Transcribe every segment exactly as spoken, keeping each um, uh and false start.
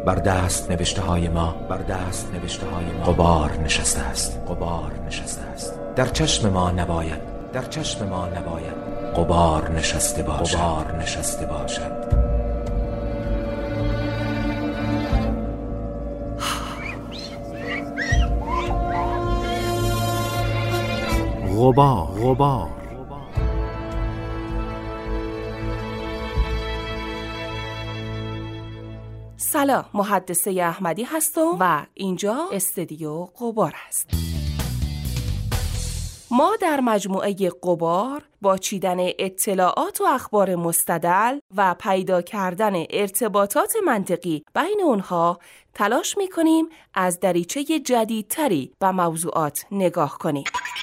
بر دست نوشته های ما بر دست نوشته های ما غبار نشسته است غبار نشسته است در چشم ما نباید در چشم ما نباید غبار نشسته باشد غبار نشسته باشد غبار غبار سلام، محدثه احمدی هستم و اینجا استودیو غبار است. ما در مجموعه غبار با چیدن اطلاعات و اخبار مستدل و پیدا کردن ارتباطات منطقی بین اونها تلاش می‌کنیم از دریچه جدیدتری به موضوعات نگاه کنیم.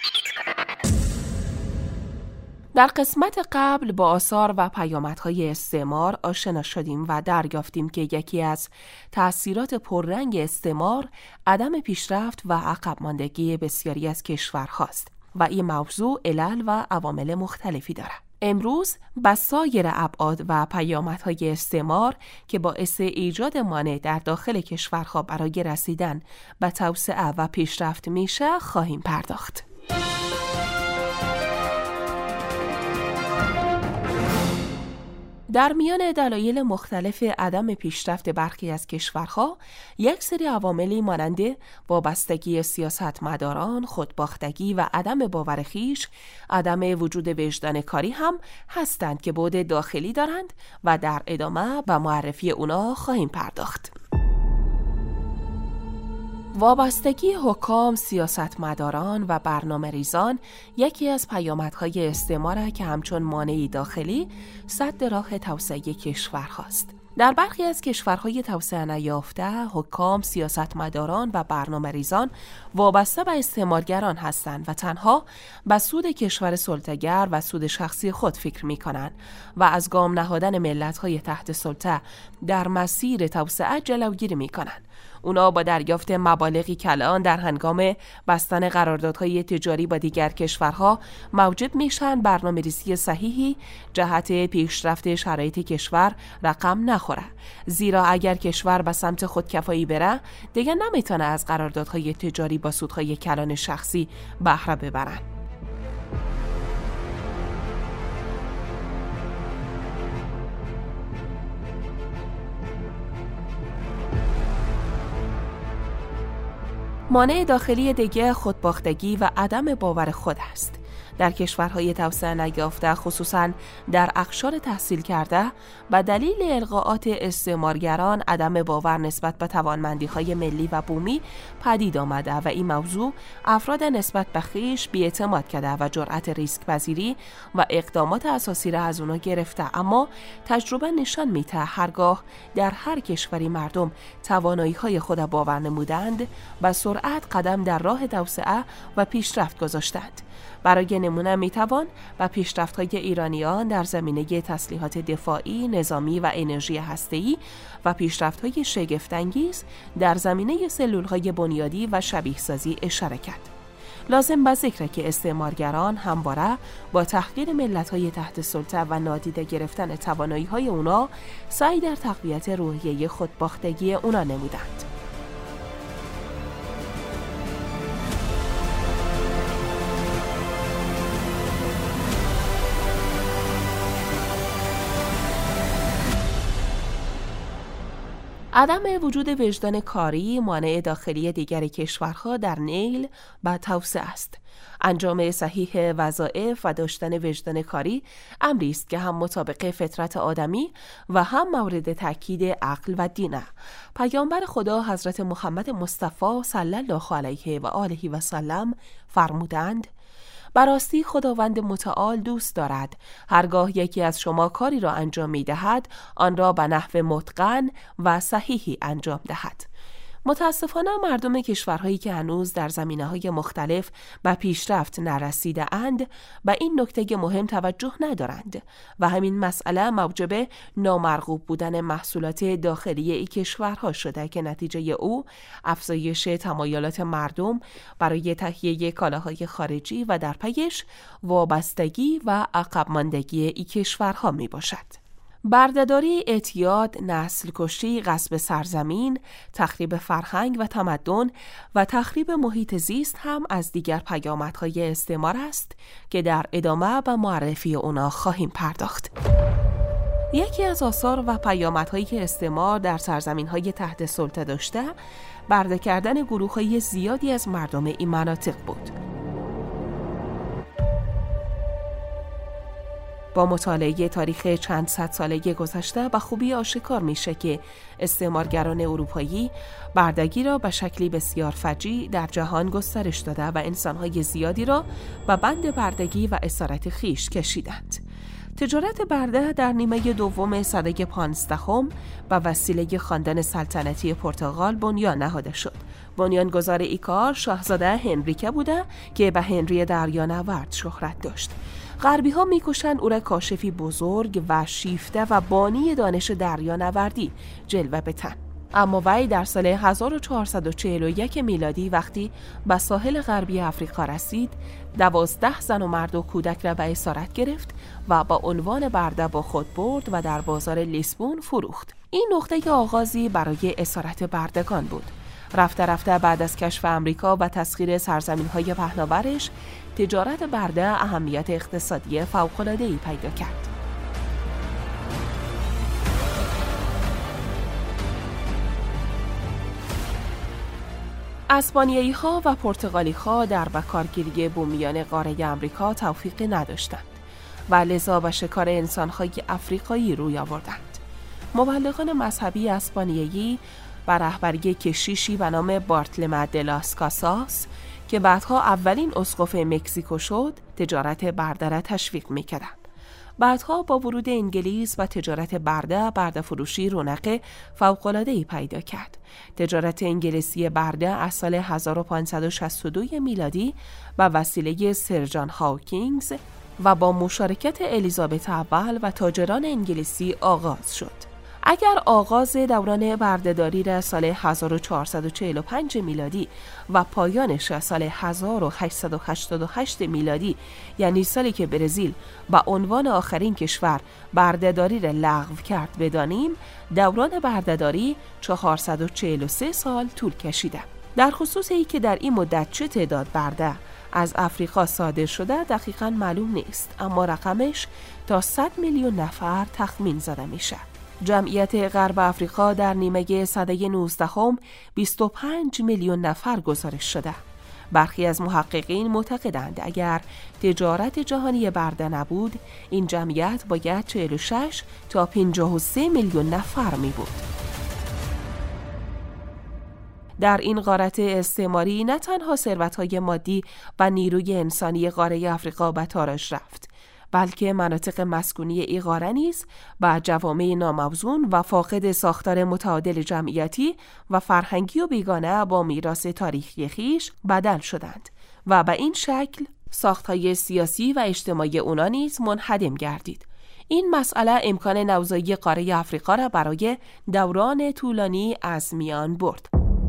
در قسمت قبل با آثار و پیامدهای استعمار آشنا شدیم و دریافتیم که یکی از تأثیرات پررنگ استعمار عدم پیشرفت و عقب ماندگی بسیاری از کشورهاست و این موضوع علل و عوامل مختلفی دارد. امروز با سایر ابعاد و پیامدهای استعمار که باعث ایجاد مانع در داخل کشورها برای رسیدن به توسعه و پیشرفت میشه خواهیم پرداخت. در میان دلایل مختلف عدم پیشرفت برخی از کشورها یک سری عواملی مانند وابستگی سیاستمداران، خودباختگی و عدم باور خویش، عدم وجود وجدان کاری هم هستند که بعد داخلی دارند و در ادامه به معرفی اونا خواهیم پرداخت. وابستگی حکام، سیاستمداران و برنامه ریزان یکی از پیامدهای استعماره که همچون مانعی داخلی سد راه توسعه کشور هاست. در برخی از کشورهای توسعه نیافته، حکام، سیاستمداران و برنامه ریزان وابسته به استعمارگران هستند و تنها به سود کشور سلطه‌گر و سود شخصی خود فکر می کنند و از گام نهادن ملت‌های تحت سلطه در مسیر توسعه جلوگیری می کنند. اونا با دریافت مبالغی کلان در هنگام بستن قراردادهای تجاری با دیگر کشورها موجب میشن برنامه‌ریزی صحیحی جهت پیشرفت شرایط کشور رقم نخوره، زیرا اگر کشور به سمت خودکفایی بره دیگه نمیتونه از قراردادهای تجاری با سودهای کلان شخصی بهره ببرن. مانع داخلی دیگه خودباختگی و عدم باور خود است. در کشورهای توسعه نیافته خصوصاً در اقشار تحصیل کرده به دلیل القاءات استعمارگران عدم باور نسبت به توانمندی‌های ملی و بومی پدید آمده و این موضوع افراد نسبت به خویش بی‌اعتماد کرده و جرأت ریسک پذیری و اقدامات اساسی را از اونا گرفته. اما تجربه نشان میده هرگاه در هر کشوری مردم توانایی‌های خود باور نمودند به سرعت قدم در راه توسعه و پیشرفت گذاشتند. برای نمونه میتوان به پیشرفت‌های ایرانیان در زمینه تسلیحات دفاعی، نظامی و انرژی هسته‌ای و پیشرفت‌های شگفت‌انگیز در زمینه سلول‌های بنیادی و شبیه‌سازی اشاره کرد. لازم به ذکر که استعمارگران همواره با تحقیر ملت‌های تحت سلطه و نادیده گرفتن توانایی‌های اونا سعی در تقویت روحیه خودباختگی اونا نمودند. عدم وجود وجدان کاری مانع داخلی دیگر کشورها در نیل به توسعه است. انجام صحیح وظایف و داشتن وجدان کاری امری است که هم مطابق فطرت آدمی و هم مورد تاکید عقل و دینه. پیامبر خدا حضرت محمد مصطفی صلی الله علیه و آله و سلم فرمودند: براستی خداوند متعال دوست دارد هرگاه یکی از شما کاری را انجام می دهد آن را به نحو متقن و صحیحی انجام دهد. متاسفانه مردم کشورهایی که هنوز در زمینه‌های مختلف به پیشرفت نرسیده اند به این نکته مهم توجه ندارند و همین مسئله موجب نامرغوب بودن محصولات داخلی این کشورها شده که نتیجه او افزایش تمایلات مردم برای تهیه کالاهای خارجی و در پیش وابستگی و عقب ماندگی این کشورها می باشد. بردهداری، اعتیاد، نسل کشی، غصب سرزمین، تخریب فرهنگ و تمدن و تخریب محیط زیست هم از دیگر پیامدهای استعمار است که در ادامه و معرفی اونا خواهیم پرداخت. یکی از آثار و پیامدهایی که استعمار در سرزمین‌های تحت سلطه داشته، برده کردن گروه‌های زیادی از مردم این مناطق بود. با مطالعه تاریخ چند صد ساله گذشته به خوبی آشکار میشه که استعمارگران اروپایی بردگی را به شکلی بسیار فجیع در جهان گسترش داده و انسان‌های زیادی را به بند بردگی و اسارت خیش کشیدند. تجارت برده در نیمه دوم سده پانزدهم به وسیله خاندان سلطنتی پرتغال بنیان نهاده شد. بنیانگذار این کار شاهزاده هنریکه بوده که به هنری دریانورد شهرت داشت. غربی ها میکشند او را کاشفی بزرگ و شیفته و بانی دانش دریانوردی جلوه بتن. اما وی در سال هزار و چهارصد و چهل و یک میلادی وقتی به ساحل غربی آفریقا رسید، دوازده زن و مرد و کودک را به اسارت گرفت و با عنوان برده با خود برد و در بازار لیسبون فروخت. این نقطه آغازی برای اسارت بردگان بود. رفته رفته بعد از کشف امریکا و تسخیر سرزمین‌های پهناورش، تجارت برده اهمیت اقتصادی فوق‌العاده‌ای پیدا کرد. اسپانیایی‌ها و پرتغالی‌ها در بکارگیری بومیان قاره آمریکا توفیق نداشتند و لذا به شکار انسان‌های افریقایی روی آوردند. مبلغان مذهبی اسپانیایی بر رهبری کشیشی به نام بارتلمه د لاس کاساس که بعدها اولین اسقف مکزیکو شد، تجارت برده را تشویق می‌کردند. بعدها با ورود انگلیس و تجارت برده، برده فروشی رونق فوق‌العاده‌ای پیدا کرد. تجارت انگلیسی برده از سال هزار و پانصد و شصت و دو میلادی به وسیله سر جان هاکینگز و با مشارکت الیزابت اول و تاجران انگلیسی آغاز شد. اگر آغاز دوران بردهداری را سال هزار و چهارصد و چهل و پنج میلادی و پایانش را سال هزار و هشتصد و هشتاد و هشت میلادی، یعنی سالی که برزیل با عنوان آخرین کشور بردهداری را لغو کرد بدانیم، دوران بردهداری چهارصد و چهل و سه سال طول کشیده. در خصوص ای که در این مدت چه تعداد برده از افریقا صادر شده دقیقاً معلوم نیست، اما رقمش تا صد میلیون نفر تخمین زده میشه. جمعیت غرب آفریقا در نیمه سده نوزدهم بیست و پنج میلیون نفر گزارش شده. برخی از محققین معتقدند اگر تجارت جهانی برده نبود، این جمعیت باید چهل و شش تا پنجاه و سه میلیون نفر می بود. در این غارت استعماری نه تنها ثروت‌های مادی و نیروی انسانی قاره آفریقا به تاراج رفت، بلکه مناطق مسکونی این قاره نیز با جوامع ناموزون و فاقد ساختار متعادل جمعیتی و فرهنگی و بیگانه با میراث تاریخی خویش بدل شدند و به این شکل ساختهای سیاسی و اجتماعی اونا نیز منهدم گردید. این مسئله امکان نوزایی قاره آفریقا را برای دوران طولانی از میان برد.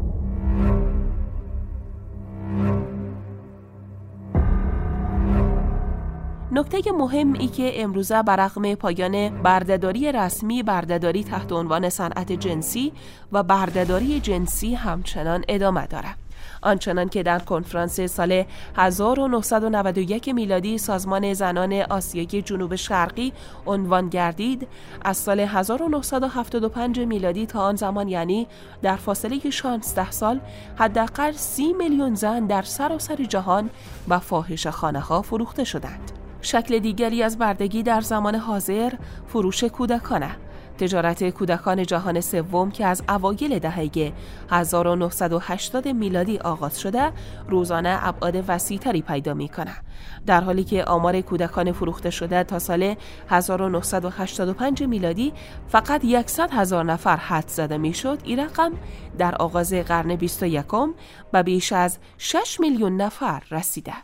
نکته مهم ای که امروزه برغم پایان بردهداری رسمی، بردهداری تحت عنوان صنعت جنسی و بردهداری جنسی همچنان ادامه دارد. آنچنان که در کنفرانس سال هزار و نهصد و نود و یک میلادی سازمان زنان آسیای جنوب شرقی عنوان گردید، از سال هزار و نهصد و هفتاد و پنج میلادی تا آن زمان، یعنی در فاصله شانزده سال، حداقل سی میلیون زن در سراسر جهان به فاحشه‌خانه‌ها فروخته شدند. شکل دیگری از بردگی در زمان حاضر فروش کودکانه. تجارت کودکان جهان سوم که از اوایل دهه هزار و نهصد و هشتاد میلادی آغاز شده، روزانه ابعاد وسیع‌تری پیدا می‌کند. در حالی که آمار کودکان فروخته شده تا سال هزار و نهصد و هشتاد و پنج میلادی فقط صد هزار نفر حدس زده میشد، این رقم در آغاز قرن بیست و یکم به بیش از شش میلیون نفر رسیده.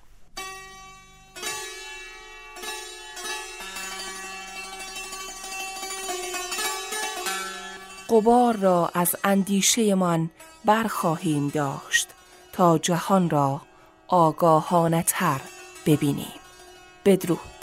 غبار را از اندیشه من برخواهیم داشت تا جهان را آگاهانه تر ببینیم. بدرود.